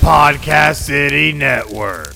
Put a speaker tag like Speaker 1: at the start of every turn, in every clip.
Speaker 1: Podcast City Network.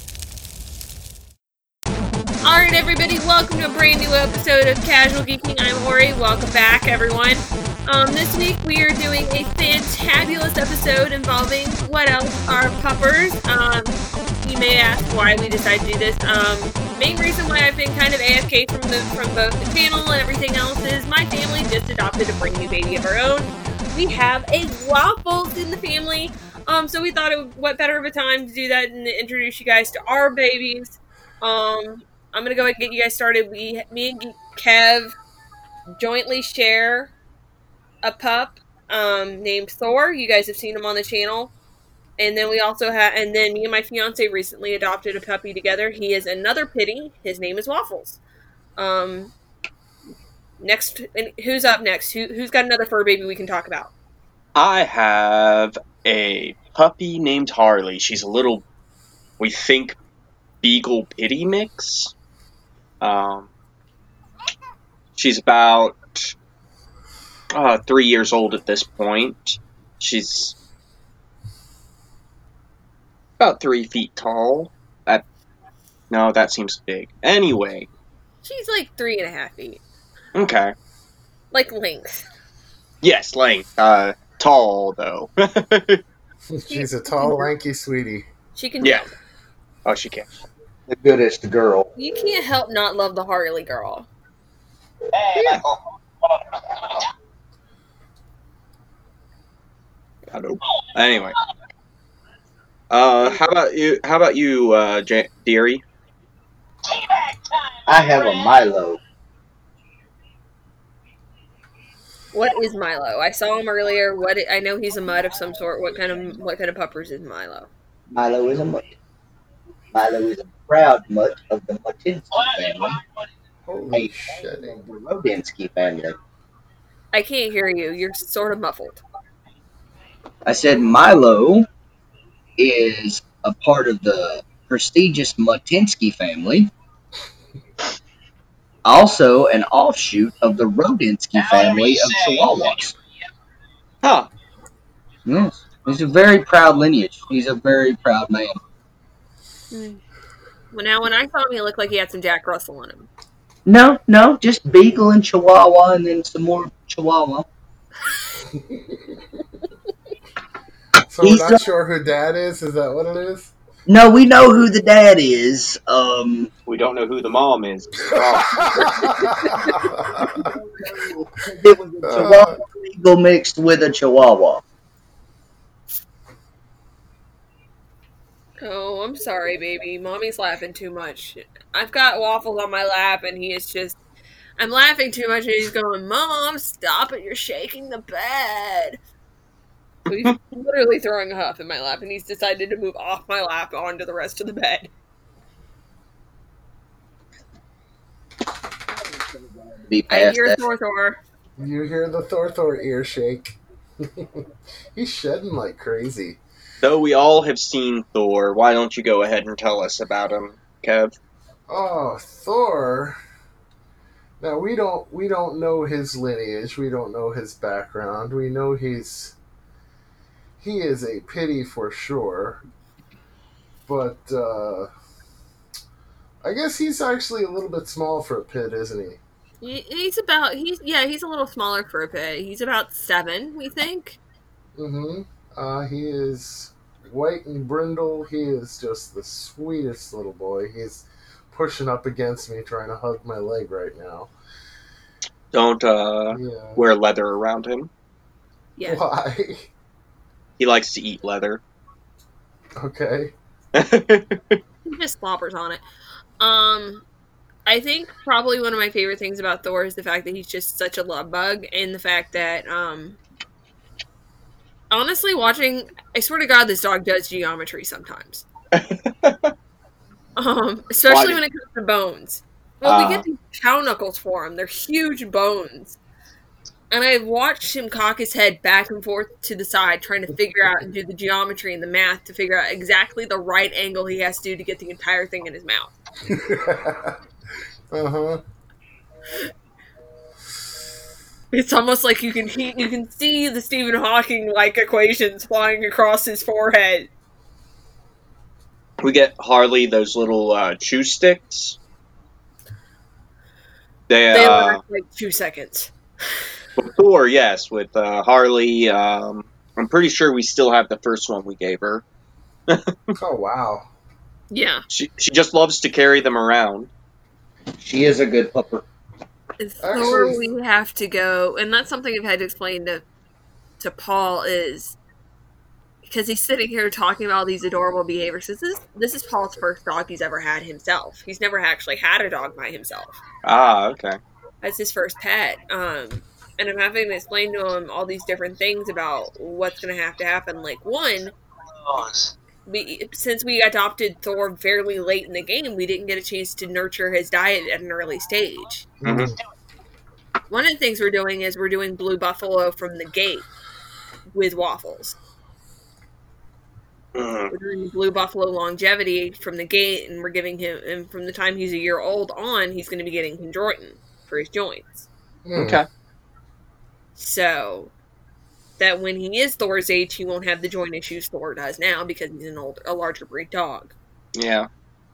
Speaker 2: Alright everybody, welcome to a brand new episode of Casual Geeking. I'm Ori. Welcome back everyone. This week we are doing a fantabulous episode involving what else? Our puppers. You may ask why we decided to do this. Main reason why I've been kind of AFK from both the channel and everything else is my family just adopted a brand new baby of our own. We have a Waffles in the family. So we thought what better of a time to do that and introduce you guys to our babies. I'm going to go ahead and get you guys started. Me and Kev jointly share a pup named Thor. You guys have seen him on the channel. And then we also and then me and my fiance recently adopted a puppy together. He is another pitty. His name is Waffles. Next, who's up next? Who's got another fur baby we can talk about?
Speaker 3: I have a puppy named Harley. She's a little, we think, beagle pitty mix. She's about 3 years old at this point. She's about 3 feet tall. No, that seems big. Anyway.
Speaker 2: She's like 3.5 feet.
Speaker 3: Okay.
Speaker 2: Like length.
Speaker 3: Yes, length. Tall, though.
Speaker 4: She's a tall, lanky sweetie.
Speaker 2: She can
Speaker 3: Yeah.
Speaker 2: jump.
Speaker 3: Oh, she can.
Speaker 4: The goodest girl.
Speaker 2: You can't help not love the Harley girl.
Speaker 4: Yeah.
Speaker 3: Anyway. How about you, Deary?
Speaker 5: I have a Milo.
Speaker 2: What is Milo? I saw him earlier. I know he's a mutt of some sort. What kind of puppers is Milo?
Speaker 5: Milo is a mutt. Milo is a proud mutt of the Mutinsky family.
Speaker 4: Holy
Speaker 5: A
Speaker 4: shit.
Speaker 5: of the Rodinsky family.
Speaker 2: I can't hear you. You're sort of muffled.
Speaker 5: I said Milo is a part of the prestigious Mutinsky family. Also an offshoot of the Rodinsky family of Chihuahuas.
Speaker 3: Huh.
Speaker 5: Yes. He's a very proud lineage. He's a very proud man.
Speaker 2: Well, now when I saw him, he looked like he had some Jack Russell in him.
Speaker 5: No, just Beagle and Chihuahua and then some more Chihuahua.
Speaker 4: So we're not sure who Dad is? Is that what it is?
Speaker 5: No, we know who the dad is.
Speaker 3: We don't know who the mom is.
Speaker 5: It was a Chihuahua Beagle mixed with a Chihuahua.
Speaker 2: Oh, I'm sorry, baby. Mommy's laughing too much. I've got Waffles on my lap, and he is just... I'm laughing too much, and he's going, Mom, stop it. You're shaking the bed. So he's literally throwing a huff in my lap, and he's decided to move off my lap onto the rest of the bed. I hear Thor.
Speaker 4: You hear the Thor ear shake. He's shedding like crazy.
Speaker 3: Though we all have seen Thor, why don't you go ahead and tell us about him, Kev?
Speaker 4: Oh, Thor. Now we don't know his lineage. We don't know his background. We know he is a pity for sure. But I guess he's actually a little bit small for a pit, isn't he?
Speaker 2: He's a little smaller for a pit. He's about 7, we think.
Speaker 4: Mm-hmm. He is white and brindle. He is just the sweetest little boy. He's pushing up against me, trying to hug my leg right now.
Speaker 3: Don't wear leather around him.
Speaker 2: Yeah.
Speaker 4: Why?
Speaker 3: He likes to eat leather.
Speaker 4: Okay.
Speaker 2: He just slobbers on it. I think probably one of my favorite things about Thor is the fact that he's just such a love bug, and the fact that, honestly, I swear to God, this dog does geometry sometimes. Especially when it comes to bones. Well, we get these cow knuckles for him. They're huge bones. And I've watched him cock his head back and forth to the side, trying to figure out and do the geometry and the math to figure out exactly the right angle he has to do to get the entire thing in his mouth.
Speaker 4: Uh-huh.
Speaker 2: It's almost like you can see the Stephen Hawking like equations flying across his forehead.
Speaker 3: We get Harley those little chew sticks.
Speaker 2: They last like 2 seconds.
Speaker 3: Before, yes, with Harley. I'm pretty sure we still have the first one we gave her.
Speaker 4: Oh, wow.
Speaker 2: Yeah.
Speaker 3: She just loves to carry them around.
Speaker 5: She is a good pupper.
Speaker 2: Thor,
Speaker 4: Actually-
Speaker 2: we have to go, and that's something I've had to explain to Paul is because he's sitting here talking about all these adorable behaviors. This is Paul's first dog he's ever had himself. He's never actually had a dog by himself.
Speaker 3: Ah, okay.
Speaker 2: That's his first pet. And I'm having to explain to him all these different things about what's going to happen. Like, one, since we adopted Thor fairly late in the game, we didn't get a chance to nurture his diet at an early stage.
Speaker 3: Mhm.
Speaker 2: One of the things we're doing is we're doing Blue Buffalo from the gate with Waffles.
Speaker 3: Mhm.
Speaker 2: We're doing Blue Buffalo longevity from the gate, and we're giving him, and from the time he's a year old on, he's going to be getting Condroitin for his joints.
Speaker 3: Okay.
Speaker 2: So that when he is Thor's age, he won't have the joint issues Thor does now because he's a larger breed dog.
Speaker 3: Yeah.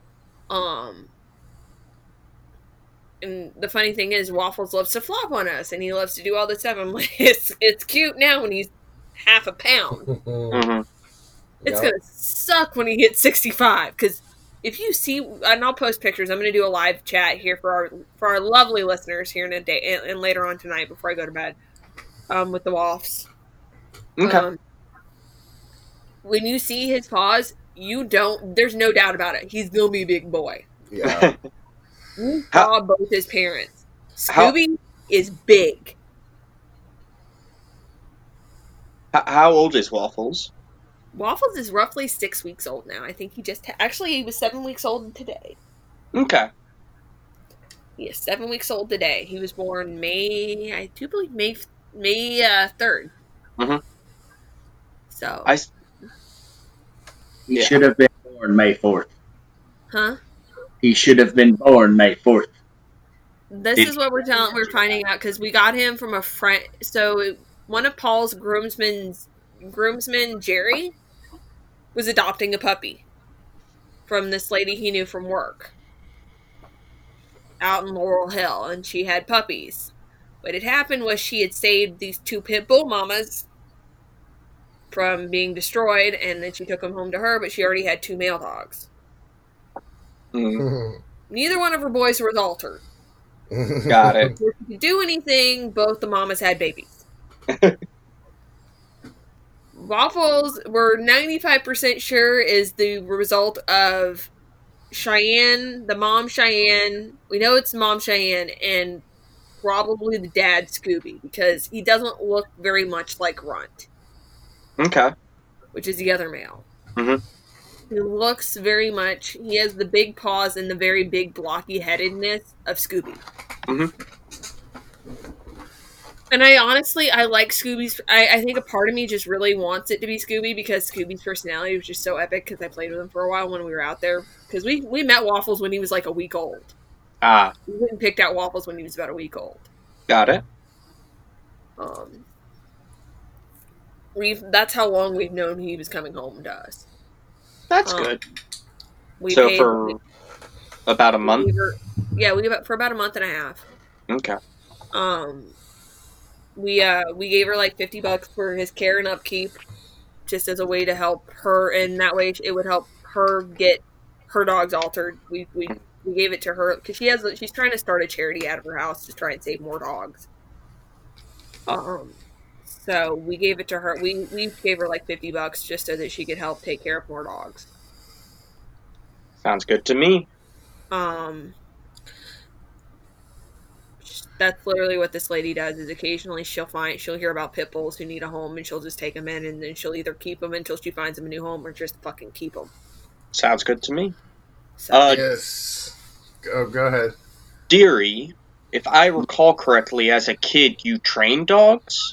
Speaker 2: And the funny thing is, Waffles loves to flop on us, and he loves to do all this stuff. I'm like, it's cute now when he's half a pound.
Speaker 3: Mhm.
Speaker 2: It's
Speaker 4: Yep.
Speaker 2: gonna suck when he hits 65 because if you see, and I'll post pictures. I'm gonna do a live chat here for our lovely listeners here in a day and later on tonight before I go to bed. With the Waffs.
Speaker 3: Okay.
Speaker 2: When you see his paws, there's no doubt about it. He's gonna be a big boy.
Speaker 4: Yeah.
Speaker 2: You
Speaker 3: How-
Speaker 2: saw both his parents.
Speaker 3: How-
Speaker 2: Scooby is big.
Speaker 3: How old is Waffles?
Speaker 2: Waffles is roughly 6 weeks old now. I think he he was 7 weeks old today.
Speaker 3: Okay.
Speaker 2: He is 7 weeks old today. He was born May 3rd.
Speaker 3: Mhm.
Speaker 2: So,
Speaker 5: He
Speaker 3: Yeah.
Speaker 5: should have been born May 4th.
Speaker 2: huh?
Speaker 5: He should have been born May 4th.
Speaker 2: This is what we're finding out because we got him from a friend. So one of Paul's groomsmen, Jerry, was adopting a puppy from this lady he knew from work out in Laurel Hill, and she had puppies. What had happened was she had saved these 2 pit bull mamas from being destroyed, and then she took them home to her, but she already had 2 male dogs.
Speaker 3: Mhm.
Speaker 2: Neither one of her boys was altered.
Speaker 3: Got it.
Speaker 2: If you could do anything, both the mamas had babies. Waffles, we're 95% sure is the result of Cheyenne, the mom Cheyenne. We know it's mom Cheyenne and probably the dad Scooby because he doesn't look very much like Runt,
Speaker 3: Okay.
Speaker 2: which is the other male.
Speaker 3: Mhm.
Speaker 2: He looks very much, he has the big paws and the very big blocky headedness of Scooby.
Speaker 3: Mhm.
Speaker 2: And I like Scooby's. I think a part of me just really wants it to be Scooby because Scooby's personality was just so epic because I played with him for a while when we were out there. Because we met Waffles when he was like a week old.
Speaker 3: Ah,
Speaker 2: We went and picked out Waffles when he was about a week old.
Speaker 3: got it.
Speaker 2: That's how long we've known he was coming home to us.
Speaker 3: That's
Speaker 2: Um,
Speaker 3: good.
Speaker 2: We
Speaker 3: So
Speaker 2: paid-
Speaker 3: for about a month?
Speaker 2: we for about a month and a half.
Speaker 3: Okay.
Speaker 2: We gave her like $50 for his care and upkeep, just as a way to help her, and that way it would help her get her dogs altered. We gave it to her because she's trying to start a charity out of her house to try and save more dogs. So we gave it to her. We gave her like $50 just so that she could help take care of more dogs.
Speaker 3: Sounds good to me.
Speaker 2: That's literally what this lady does. Is occasionally she'll hear about pit bulls who need a home, and she'll just take them in, and then she'll either keep them until she finds them a new home, or just fucking keep them.
Speaker 3: Sounds good to me.
Speaker 2: So,
Speaker 4: Yes. Oh, go ahead.
Speaker 3: Deary, if I recall correctly, as a kid, you trained dogs?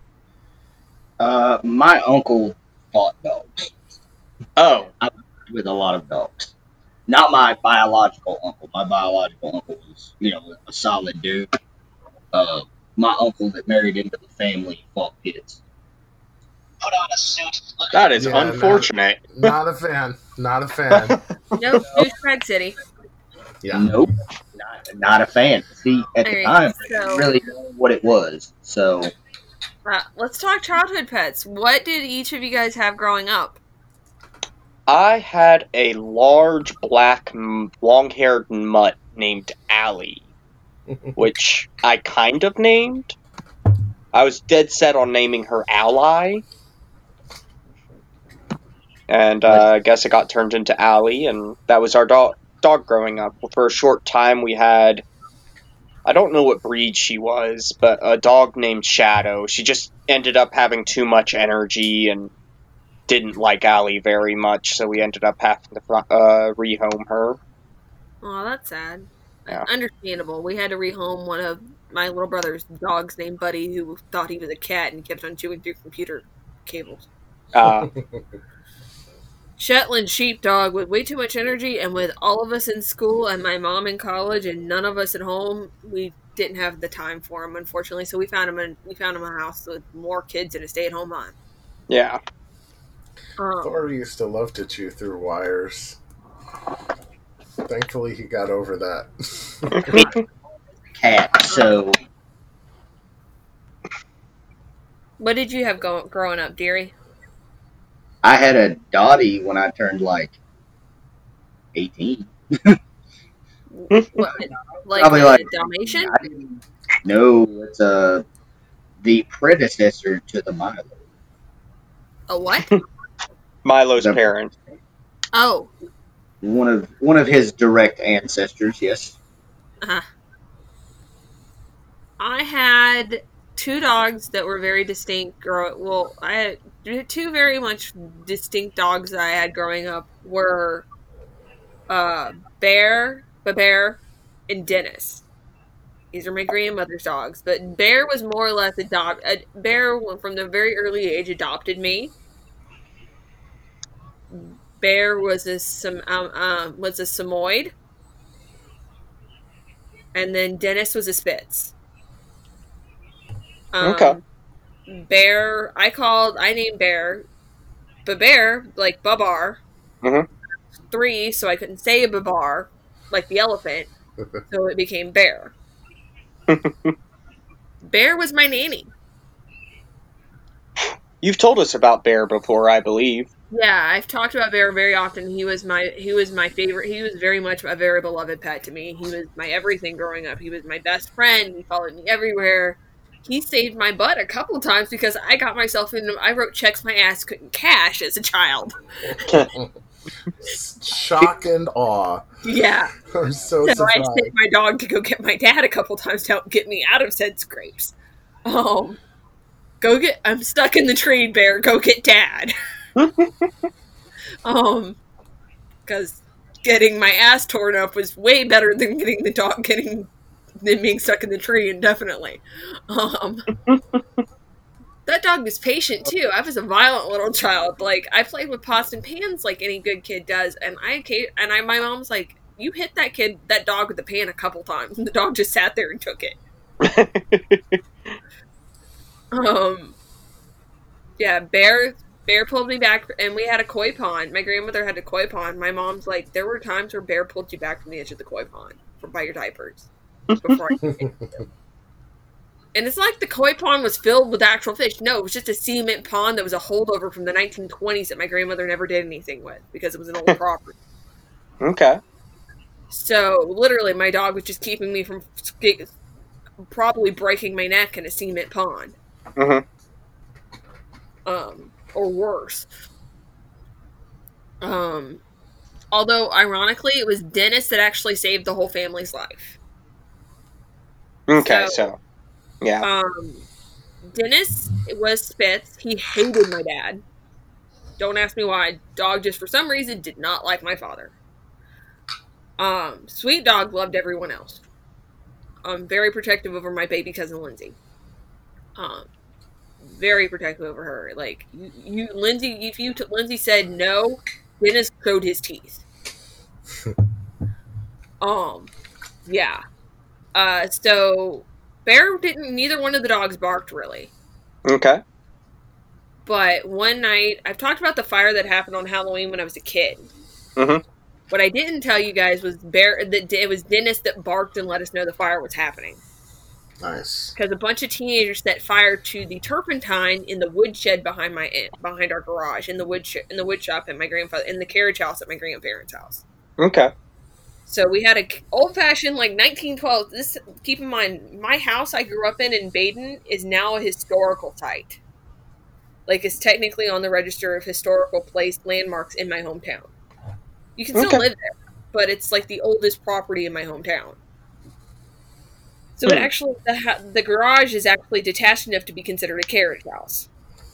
Speaker 5: My uncle bought dogs
Speaker 3: Oh,
Speaker 5: with a lot of dogs. Not my biological uncle. My biological uncle was, a solid dude. My uncle that married into the family fought pits.
Speaker 3: That is
Speaker 4: Yeah,
Speaker 3: unfortunate.
Speaker 4: Not a fan. Not a fan.
Speaker 2: Nope, douchebag city.
Speaker 4: Yeah.
Speaker 5: Nope, not a fan. See, at the
Speaker 2: Alright,
Speaker 5: time, I
Speaker 2: so-
Speaker 5: didn't really know what it was. So
Speaker 2: Let's talk childhood pets. What did each of you guys have growing up?
Speaker 3: I had a large black long-haired mutt named Allie, which I kind of named. I was dead set on naming her Ally. And I guess it got turned into Allie, and that was our dog growing up. For a short time, we had, I don't know what breed she was, but a dog named Shadow. She just ended up having too much energy and didn't like Allie very much, so we ended up having to rehome her.
Speaker 2: Oh, that's sad.
Speaker 3: Yeah.
Speaker 2: Understandable. We had to rehome one of my little brother's dogs named Buddy, who thought he was a cat and kept on chewing through computer cables. Shetland sheepdog with way too much energy, and with all of us in school and my mom in college and none of us at home, we didn't have the time for him, unfortunately. So we found him a house with more kids and a stay-at-home mom.
Speaker 3: Yeah.
Speaker 4: Thor used to love to chew through wires. Thankfully, he got over that.
Speaker 5: cat. So
Speaker 2: What did you have growing up, dearie?
Speaker 5: I had a Dottie when I turned like 18.
Speaker 2: What,
Speaker 5: Probably
Speaker 2: a
Speaker 5: like
Speaker 2: Dalmatian?
Speaker 5: No, it's the predecessor to the Milo.
Speaker 2: A what?
Speaker 3: Milo's
Speaker 5: The-
Speaker 3: parent.
Speaker 2: Oh.
Speaker 5: One of his direct ancestors. Yes.
Speaker 2: I had two dogs that were very distinct. I had two very much distinct dogs that I had growing up were Bear, and Dennis. These are my grandmother's dogs, but Bear was more or less Bear, from the very early age, adopted me. Bear was a Samoyed, and then Dennis was a Spitz.
Speaker 3: Okay.
Speaker 2: Bear, I named Bear, but Bear, like Babar, 3, so I couldn't say Babar, like the elephant, so it became Bear. Bear was my nanny.
Speaker 3: You've told us about Bear before, I believe.
Speaker 2: Yeah, I've talked about Bear very often. He was my favorite. He was very much a very beloved pet to me. He was my everything growing up. He was my best friend. He followed me everywhere. He saved my butt a couple times because I got myself in. I wrote checks my ass couldn't cash as a child.
Speaker 4: Shock and awe.
Speaker 2: Yeah.
Speaker 4: I'm so
Speaker 2: I
Speaker 4: surprised.
Speaker 2: sent my dog to go get my dad a couple times to help get me out of said scrapes. I'm stuck in the tree, Bear. Go get Dad. Because getting my ass torn up was way better than than being stuck in the tree, indefinitely. That dog was patient too. I was a violent little child. Like, I played with pots and pans like any good kid does, and my mom's like, "You hit that dog with the pan a couple times," and the dog just sat there and took it. Yeah, Bear pulled me back, and we had a koi pond. My grandmother had a koi pond. My mom's like, there were times where Bear pulled you back from the edge of the koi pond by your diapers. Before And it's like the koi pond was filled with actual fish. No, it was just a cement pond that was a holdover from the 1920s that my grandmother never did anything with because it was an old property.
Speaker 3: Okay.
Speaker 2: So, literally, my dog was just keeping me from probably breaking my neck in a cement pond. Or worse. Although, ironically, it was Dennis that actually saved the whole family's life.
Speaker 3: Okay, so yeah.
Speaker 2: Dennis was Spitz. He hated my dad. Don't ask me why. Dog just for some reason did not like my father. Sweet Dog loved everyone else. Very protective over my baby cousin Lindsay. Very protective over her. Like Lindsay, if Lindsay said no, Dennis showed his teeth. Yeah. So Bear didn't. Neither one of the dogs barked really.
Speaker 3: Okay.
Speaker 2: But one night, I've talked about the fire that happened on Halloween when I was a kid.
Speaker 3: Mm-hmm.
Speaker 2: What I didn't tell you guys was that it was Dennis that barked and let us know the fire was happening.
Speaker 4: Nice.
Speaker 2: Because a bunch of teenagers set fire to the turpentine in the woodshed behind our garage, in the wood shop at my grandfather, in the carriage house at my grandparents' house.
Speaker 3: Okay.
Speaker 2: So we had a old fashioned, like 1912. This, keep in mind, my house I grew up in Baden is now a historical site. Like, it's technically on the register of historical place landmarks in my hometown. You can still live there, but it's like the oldest property in my hometown. So it actually, the garage is actually detached enough to be considered a carriage house.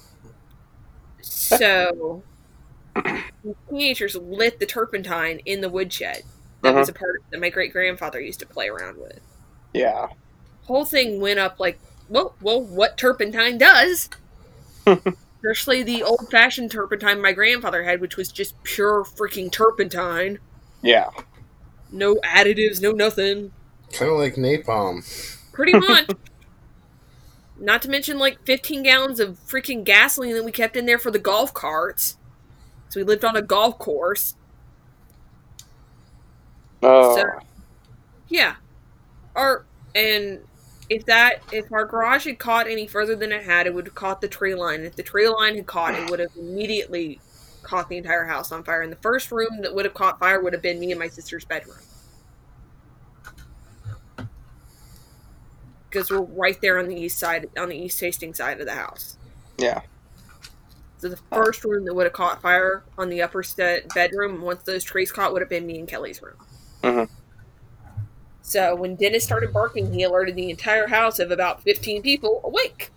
Speaker 2: So the teenagers lit the turpentine in the woodshed. That was a part that my great grandfather used to play around with.
Speaker 3: Yeah.
Speaker 2: Whole thing went up like, well, what turpentine does. Especially the old-fashioned turpentine my grandfather had, which was just pure freaking turpentine.
Speaker 3: Yeah.
Speaker 2: No additives, no nothing.
Speaker 4: Kind of like napalm.
Speaker 2: Pretty much. Not to mention like 15 gallons of freaking gasoline that we kept in there for the golf carts. So we lived on a golf course.
Speaker 3: Oh.
Speaker 2: So, yeah. If our garage had caught any further than it had, it would have caught the tree line. If the tree line had caught, it would have immediately caught the entire house on fire. And the first room that would have caught fire would have been me and my sister's bedroom. Because we're right there on the east facing side of the house.
Speaker 3: Yeah.
Speaker 2: So the first room that would have caught fire on the upper bedroom, once those trees caught, would have been me and Kelly's room.
Speaker 3: Mm-hmm.
Speaker 2: So when Dennis started barking, he alerted the entire house of about 15 people awake.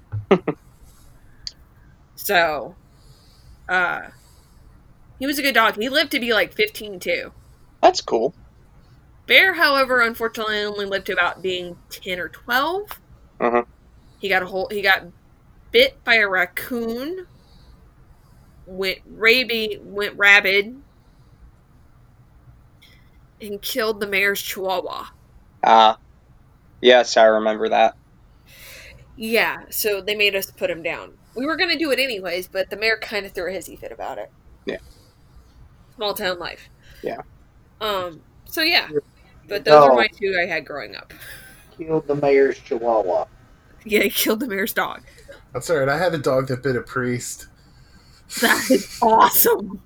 Speaker 2: So, he was a good dog. He lived to be like 15 too.
Speaker 3: That's cool.
Speaker 2: Bear, however, unfortunately only lived to about being 10 or 12.
Speaker 3: Mm-hmm.
Speaker 2: He got bit by a raccoon, went rabid, and killed the mayor's chihuahua.
Speaker 3: Yes, I remember that.
Speaker 2: Yeah, so they made us put him down. We were going to do it anyways, but the mayor kind of threw a hissy fit about it.
Speaker 3: Yeah.
Speaker 2: Small town life.
Speaker 3: Yeah.
Speaker 2: So yeah, but those are my two I had growing up.
Speaker 5: Killed the mayor's chihuahua.
Speaker 2: Yeah, he killed the mayor's dog.
Speaker 4: That's alright. I had a dog that bit a priest.
Speaker 2: That is awesome.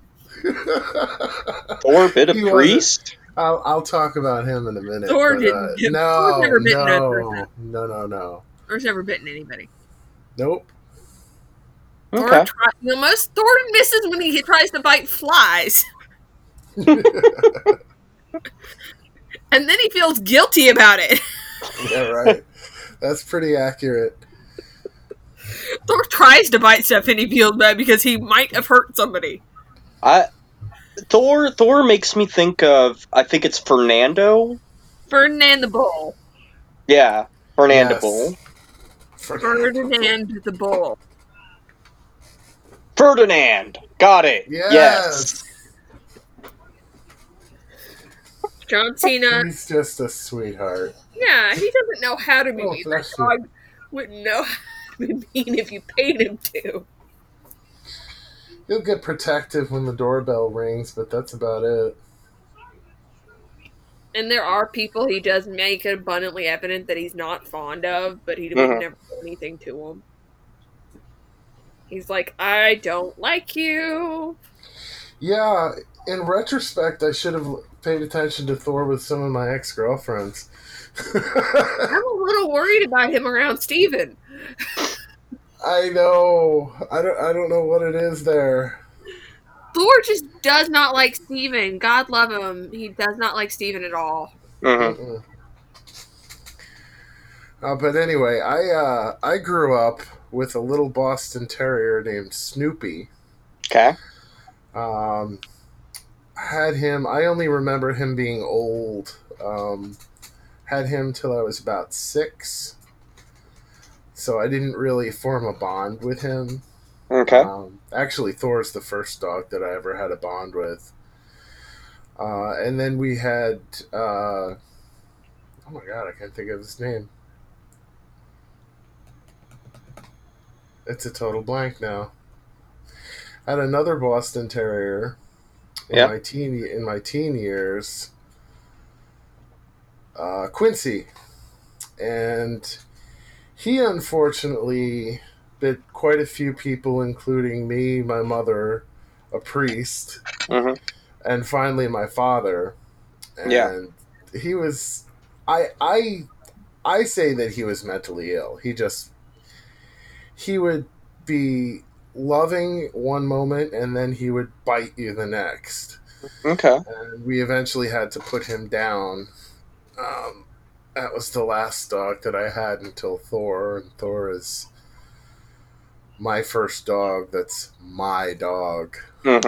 Speaker 3: Or bit a priest?
Speaker 4: I'll talk about him in a minute.
Speaker 2: Thor didn't.
Speaker 4: No,
Speaker 2: Thor's never bitten that person.
Speaker 4: No.
Speaker 2: Thor's never bitten anybody.
Speaker 4: Nope.
Speaker 3: Okay.
Speaker 2: Thor misses when he tries to bite flies. And then he feels guilty about it.
Speaker 4: Yeah, right. That's pretty accurate.
Speaker 2: Thor tries to bite stuff and he feels bad because he might have hurt somebody.
Speaker 3: Thor makes me think of, I think it's Fernando.
Speaker 2: Ferdinand the Bull.
Speaker 3: Yeah, Fernando
Speaker 4: Yes.
Speaker 3: Bull.
Speaker 2: Ferdinand the Bull.
Speaker 3: Ferdinand! Got it!
Speaker 4: Yes.
Speaker 2: John Cena.
Speaker 4: He's just a sweetheart.
Speaker 2: Yeah, he doesn't know how to be
Speaker 4: Oh,
Speaker 2: mean. That
Speaker 4: bless you.
Speaker 2: dog wouldn't know how to be mean if you paid him to.
Speaker 4: He'll get protective when the doorbell rings, but that's about it.
Speaker 2: And there are people he does make it abundantly evident that he's not fond of, but he would never do anything to them. He's like, I don't like you.
Speaker 4: Yeah, in retrospect, I should have paid attention to Thor with some of my ex-girlfriends.
Speaker 2: I'm a little worried about him around Steven.
Speaker 4: I know. I don't know what it is there.
Speaker 2: Thor just does not like Steven. God love him. He does not like Steven at all.
Speaker 3: Mm-hmm.
Speaker 4: But anyway, I grew up with a little Boston Terrier named Snoopy.
Speaker 3: Okay.
Speaker 4: Had him. I only remember him being old. Had him till I was about 6. So I didn't really form a bond with him.
Speaker 3: Okay.
Speaker 4: Actually, Thor's the first dog that I ever had a bond with. And then we had... oh my god, I can't think of his name. It's a total blank now. had another Boston Terrier in
Speaker 3: Yeah.
Speaker 4: my teen years, Quincy, and he unfortunately bit quite a few people, including me, my mother, a priest,
Speaker 3: Hmm.
Speaker 4: and finally my father.
Speaker 3: Yeah.
Speaker 4: And he was, I say that he was mentally ill. He would be loving one moment and then he would bite you the next.
Speaker 3: Okay.
Speaker 4: And we eventually had to put him down. That was the last dog that I had until Thor, and Thor is my first dog. That's my dog.
Speaker 3: Hmm.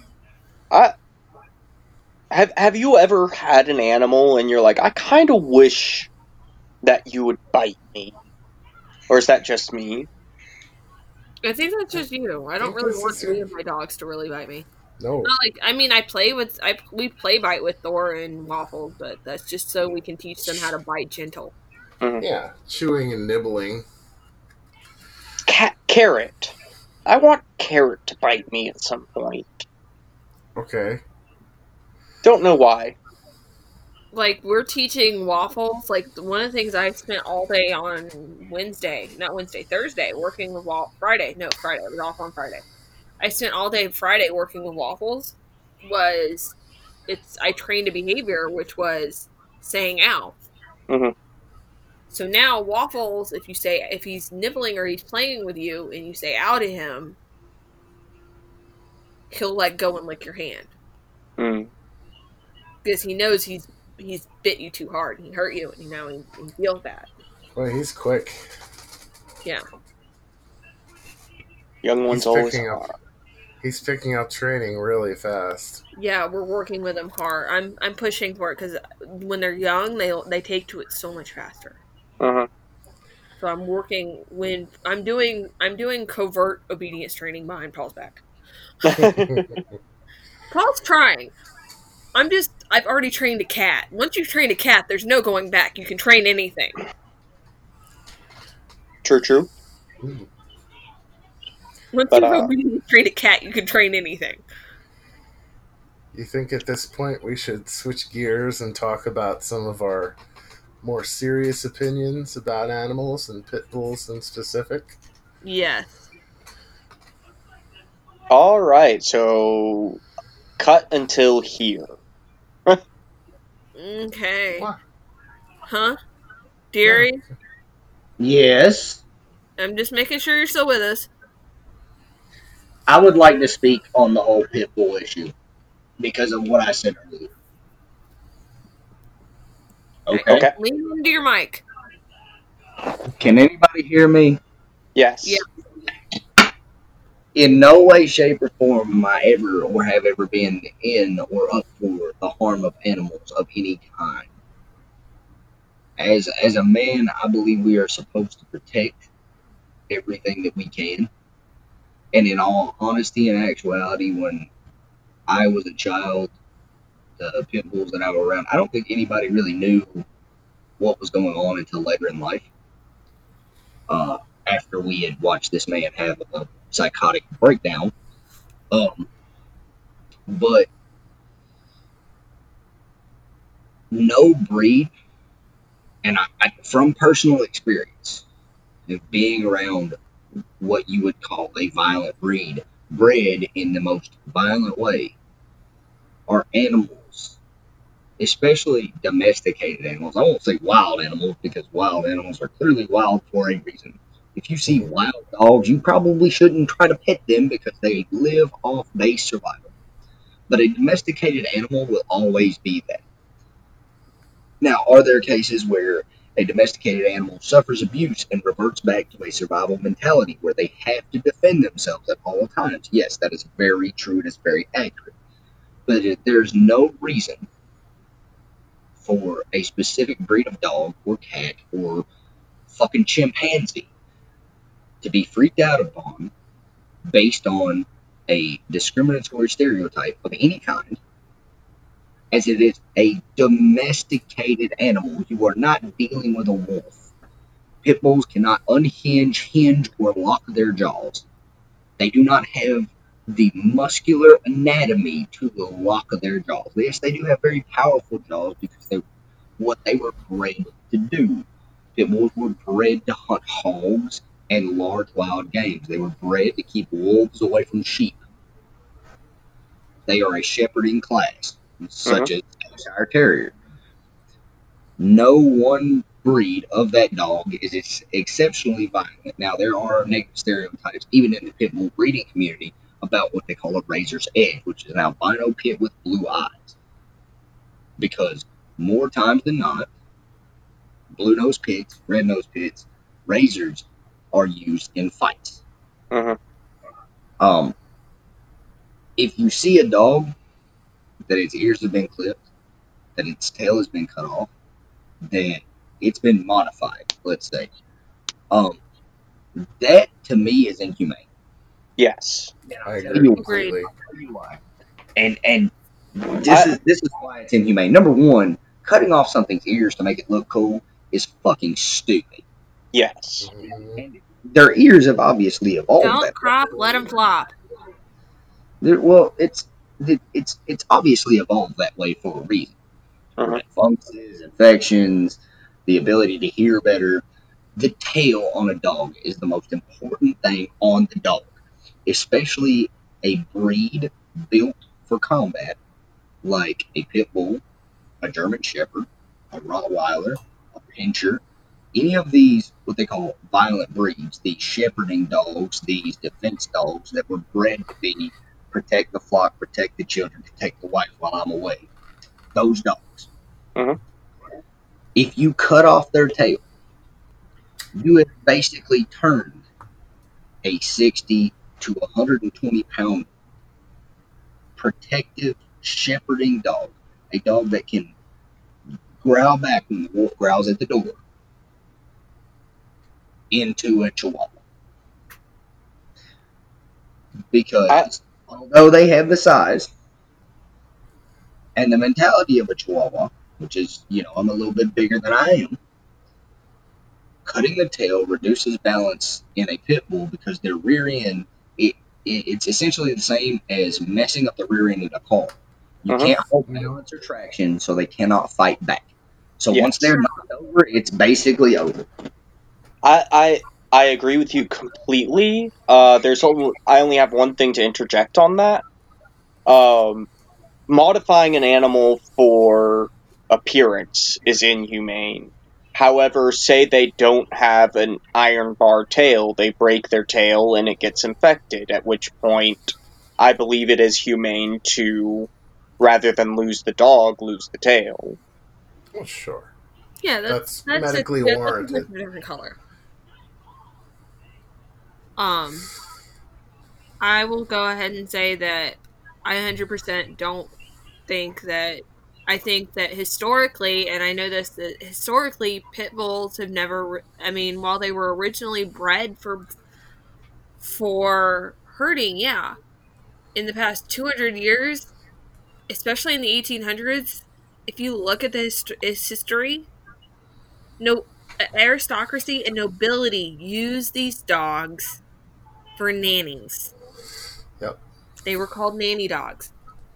Speaker 3: Have you ever had an animal and you're like, I kind of wish that you would bite me, or is that just me?
Speaker 2: I think that's just you. I don't
Speaker 4: think
Speaker 2: really
Speaker 4: this
Speaker 2: want
Speaker 4: is
Speaker 2: any
Speaker 4: you.
Speaker 2: of my dogs to really bite me.
Speaker 4: No.
Speaker 2: Not like, I mean, we play bite with Thor and Waffles, but that's just so we can teach them how to bite gentle.
Speaker 4: Yeah, chewing and nibbling.
Speaker 3: Carrot. I want Carrot to bite me at some point.
Speaker 4: Okay.
Speaker 3: Don't know why.
Speaker 2: Like, we're teaching Waffles. Like, one of the things I spent all day on Thursday, working with Friday. No, Friday. I was off on Friday. I spent all day Friday working with Waffles. I trained a behavior, which was saying ow.
Speaker 3: Mhm.
Speaker 2: So now Waffles, if he's nibbling or he's playing with you and you say ow to him, he'll let go and lick your hand.
Speaker 3: Mm.
Speaker 2: Because he knows he's bit you too hard. He hurt you, and he feels that.
Speaker 4: Well, he's quick.
Speaker 2: Yeah.
Speaker 3: Young ones always are.
Speaker 4: He's picking up training really fast.
Speaker 2: Yeah, we're working with them hard. I'm pushing for it because when they're young, they take to it so much faster.
Speaker 3: Uh-huh.
Speaker 2: So I'm working when I'm doing covert obedience training behind Paul's back. Paul's trying. I've already trained a cat. Once you've trained a cat, there's no going back. You can train anything.
Speaker 3: True.
Speaker 2: Once you've obedience trained a cat, you can train anything.
Speaker 4: You think at this point we should switch gears and talk about some of our more serious opinions about animals and pit bulls in specific?
Speaker 2: Yes.
Speaker 3: All right, so cut until here.
Speaker 2: Okay.
Speaker 4: What?
Speaker 2: Huh? Deary?
Speaker 5: Yes,
Speaker 2: I'm just making sure you're still with us.
Speaker 5: I would like to speak on the whole pit bull issue because of what I said earlier. Okay.
Speaker 2: Lean into your mic.
Speaker 5: Can anybody hear me?
Speaker 3: Yes.
Speaker 2: Yeah.
Speaker 5: In no way, shape, or form am I ever or have ever been in or up for the harm of animals of any kind. As a man, I believe we are supposed to protect everything that we can. And in all honesty and actuality, when I was a child, the pit bulls that I was around, I don't think anybody really knew what was going on until later in life. After we had watched this man have a psychotic breakdown. But no breed, and I from personal experience of being around what you would call a violent breed, bred in the most violent way, are animals, especially domesticated animals. I won't say wild animals because wild animals are clearly wild for a reason. If you see wild dogs, you probably shouldn't try to pet them because they live off base survival. But a domesticated animal will always be that. Now, are there cases where a domesticated animal suffers abuse and reverts back to a survival mentality where they have to defend themselves at all times? Yes, that is very true and it's very accurate. But there's no reason for a specific breed of dog or cat or fucking chimpanzee to be freaked out upon based on a discriminatory stereotype of any kind, as it is a domesticated animal. You are not dealing with a wolf. Pit bulls cannot unhinge, hinge, or lock their jaws. They do not have the muscular anatomy to the lock of their jaws. Yes, they do have very powerful jaws because what they were bred to do. Pit bulls were bred to hunt hogs and large wild games. They were bred to keep wolves away from sheep. They are a shepherding class, such as Yorkshire Terrier. No one breed of that dog is exceptionally violent. Now, there are negative stereotypes, even in the pit bull breeding community, about what they call a razor's edge, which is an albino pit with blue eyes. Because more times than not, blue nose pits, red nose pits, razors are used in fights. If you see a dog that its ears have been clipped, that its tail has been cut off, that it's been modified, let's say, that to me is inhumane.
Speaker 3: Yes.
Speaker 4: I agree completely.
Speaker 5: And this is why it's inhumane. Number one, cutting off something's ears to make it look cool is fucking stupid.
Speaker 3: Yes.
Speaker 5: And their ears have obviously evolved.
Speaker 2: Don't crop, let them flop.
Speaker 5: Well, it's obviously evolved that way for a reason. Prevent funguses, infections, the ability to hear better. The tail on a dog is the most important thing on the dog, especially a breed built for combat, like a pit bull, a German Shepherd, a Rottweiler, a Pinscher. Any of these, what they call violent breeds, these shepherding dogs, these defense dogs that were bred to be protect the flock, protect the children, protect the wife while I'm away. Those dogs. If you cut off their tail, you have basically turned a 60 to 120 pound protective shepherding dog, a dog that can growl back when the wolf growls at the door, into a Chihuahua. Because although they have the size and the mentality of a Chihuahua, which is, I'm a little bit bigger than I am, cutting the tail reduces balance in a pit bull because their rear end, it's essentially the same as messing up the rear end of a car. You can't hold balance or traction, so they cannot fight back. So once they're knocked over, it's basically over.
Speaker 3: I agree with you completely. I only have one thing to interject on that. Modifying an animal for appearance is inhumane. However, say they don't have an iron bar tail, they break their tail and it gets infected, at which point I believe it is humane to, rather than lose the dog, lose the tail.
Speaker 4: Well, sure.
Speaker 2: Yeah,
Speaker 4: that's medically warranted.
Speaker 2: That's a different color. I will go ahead and say that I 100% don't think that. I think that historically, and I know this, that historically pit bulls have never. I mean, while they were originally bred for herding, yeah, in the past 200 years, especially in the 1800s, if you look at its history, no aristocracy and nobility used these dogs for nannies.
Speaker 4: Yep.
Speaker 2: They were called nanny dogs.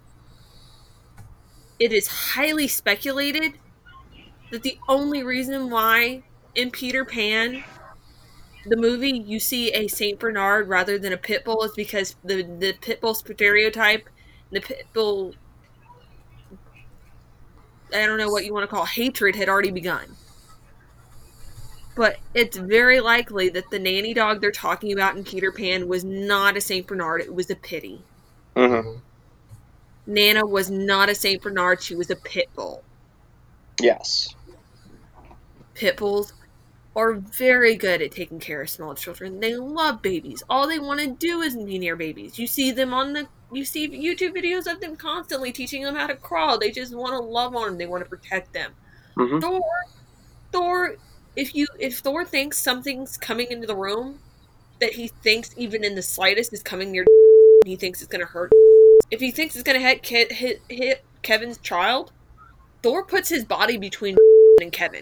Speaker 2: It is highly speculated that the only reason why in Peter Pan, the movie, you see a Saint Bernard rather than a pit bull is because the pit bull stereotype, the pit bull, I don't know what you want to call hatred, had already begun. But it's very likely that the nanny dog they're talking about in Peter Pan was not a Saint Bernard, it was a pitty. Nana was not a Saint Bernard, she was a pit bull.
Speaker 3: Yes. Pit
Speaker 2: bulls are very good at taking care of small children. They love babies. All they want to do is be near babies. You see YouTube videos of them constantly teaching them how to crawl. They just want to love on them. They want to protect them. Thor, if Thor thinks something's coming into the room that he thinks even in the slightest is coming near, he thinks it's going to hurt. If he thinks it's going to hit Kevin's child, Thor puts his body between and Kevin.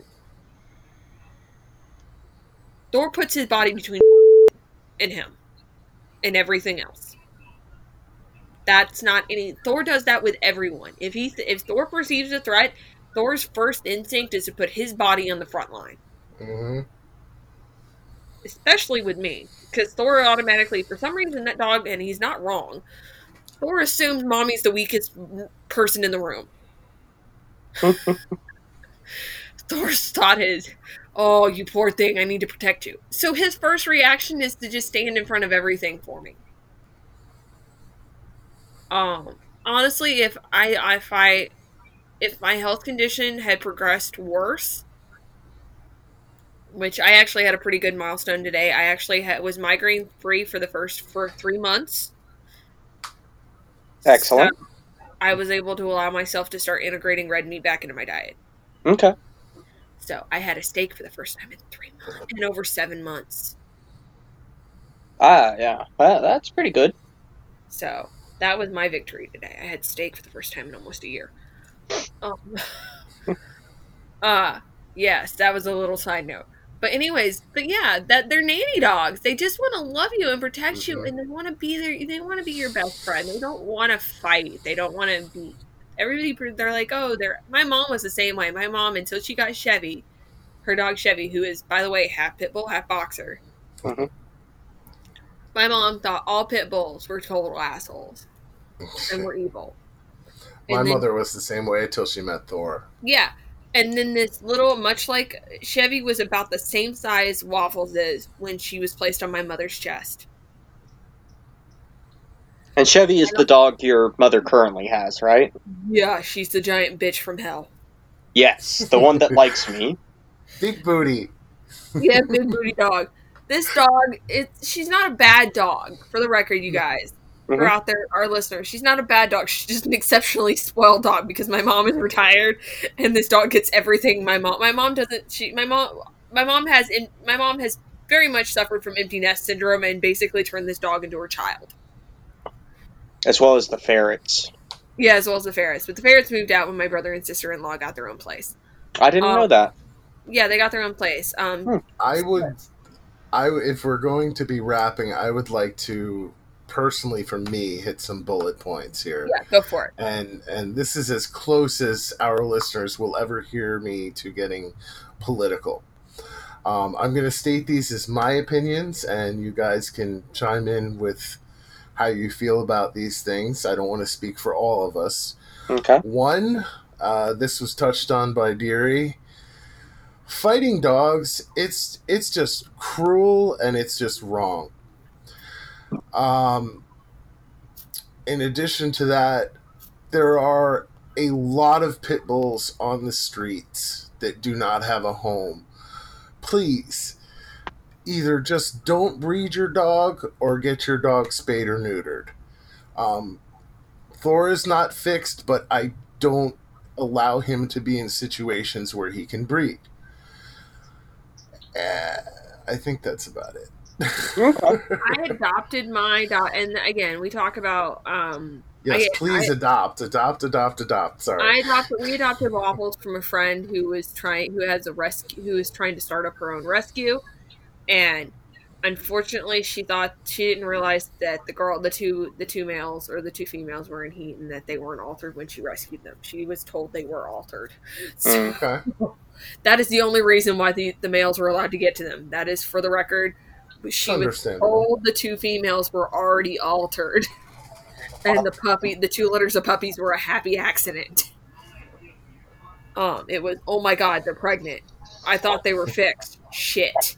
Speaker 2: Thor puts his body between and him and everything else. That's not any. Thor does that with everyone. If Thor perceives a threat, Thor's first instinct is to put his body on the front line.
Speaker 4: Mm-hmm.
Speaker 2: Especially with me, because Thor automatically, for some reason, that dog, and he's not wrong. Thor assumes Mommy's the weakest person in the room. Thor's thought is, "Oh, you poor thing, I need to protect you." So his first reaction is to just stand in front of everything for me. Honestly, if my health condition had progressed worse, which I actually had a pretty good milestone today. I actually was migraine free for 3 months.
Speaker 3: Excellent.
Speaker 2: So I was able to allow myself to start integrating red meat back into my diet.
Speaker 3: Okay.
Speaker 2: So I had a steak for the first time in 3 months, in over 7 months.
Speaker 3: Yeah. That's pretty good.
Speaker 2: So that was my victory today. I had steak for the first time in almost a year. Yes, that was a little side note. But yeah, that they're nanny dogs. They just want to love you and protect you, and they want to be there. They want to be your best friend. They don't want to fight. They don't want to be. Everybody, they're like, oh, my mom was the same way. My mom, until she got Chevy, her dog Chevy, who is, by the way, half pit bull, half boxer.
Speaker 3: Mm-hmm.
Speaker 2: My mom thought all pit bulls were total assholes and were evil.
Speaker 4: My mother was the same way until she met Thor.
Speaker 2: Yeah. And then this little, much like Chevy was about the same size Waffles is when she was placed on my mother's chest.
Speaker 3: And Chevy is the dog your mother currently has, right?
Speaker 2: Yeah, she's the giant bitch from hell.
Speaker 3: Yes, the one that likes me.
Speaker 4: Big booty.
Speaker 2: Yeah, big booty dog. This dog, she's not a bad dog, for the record, you guys.
Speaker 3: Mm-hmm.
Speaker 2: Who are out there, our listeners. She's not a bad dog. She's just an exceptionally spoiled dog because my mom is retired and this dog gets everything my mom has very much suffered from empty nest syndrome and basically turned this dog into her child.
Speaker 3: As well as the ferrets.
Speaker 2: Yeah, as well as the ferrets. But the ferrets moved out when my brother and sister-in-law got their own place.
Speaker 3: I didn't know that.
Speaker 2: Yeah, they got their own place.
Speaker 4: If we're going to be wrapping, I would like to personally, for me, hit some bullet points here.
Speaker 2: Yeah, go for it.
Speaker 4: And this is as close as our listeners will ever hear me to getting political. I'm going to state these as my opinions, and you guys can chime in with how you feel about these things. I don't want to speak for all of us.
Speaker 3: Okay.
Speaker 4: One, this was touched on by Deary. Fighting dogs, it's just cruel and it's just wrong. In addition to that, there are a lot of pit bulls on the streets that do not have a home. Please, either just don't breed your dog or get your dog spayed or neutered. Thor is not fixed, but I don't allow him to be in situations where he can breed. I think that's about it.
Speaker 2: I adopted my dog, and again, we talk about
Speaker 4: yes, please adopt. Sorry,
Speaker 2: we adopted Waffles from a friend who was trying to start up her own rescue, and unfortunately, she didn't realize that the two males or the two females were in heat and that they weren't altered when she rescued them. She was told they were altered. So,
Speaker 4: okay.
Speaker 2: That is the only reason why the males were allowed to get to them. That is, for the record, she was told the two females were already altered. And the 2 litters of puppies were a happy accident. It was, oh my god, they're pregnant. I thought they were fixed. Shit.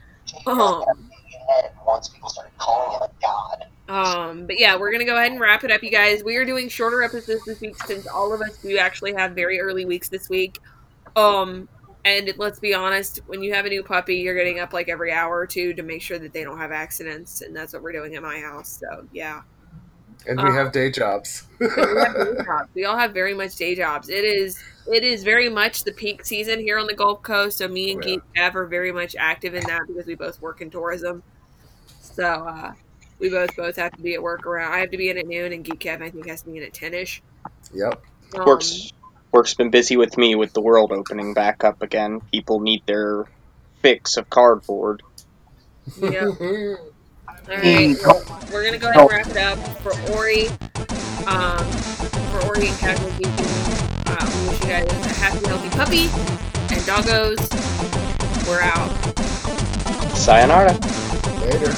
Speaker 5: Once people started calling him God.
Speaker 2: But yeah, we're gonna go ahead and wrap it up, you guys. We are doing shorter episodes this week since all of us do actually have very early weeks this week. And let's be honest, when you have a new puppy, you're getting up like every hour or two to make sure that they don't have accidents, and that's what we're doing at my house. So yeah.
Speaker 4: And we have day jobs.
Speaker 2: We all have very much day jobs. It is very much the peak season here on the Gulf Coast, so me and Geek Kev are very much active in that because we both work in tourism. So we both have to be at work around. I have to be in at noon, and Geek Kev I think has to be in at 10ish.
Speaker 4: Yep.
Speaker 3: Work's been busy with me with the world opening back up again. People need their fix of cardboard.
Speaker 2: Yep. All right, we're going to go ahead and wrap it up. For Ori, For Oregon Casual Geeking, we wish you guys a happy, healthy puppy. And doggos, we're out.
Speaker 3: Sayonara.
Speaker 4: Later.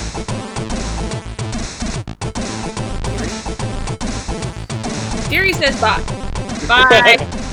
Speaker 2: Deary says bye. Bye.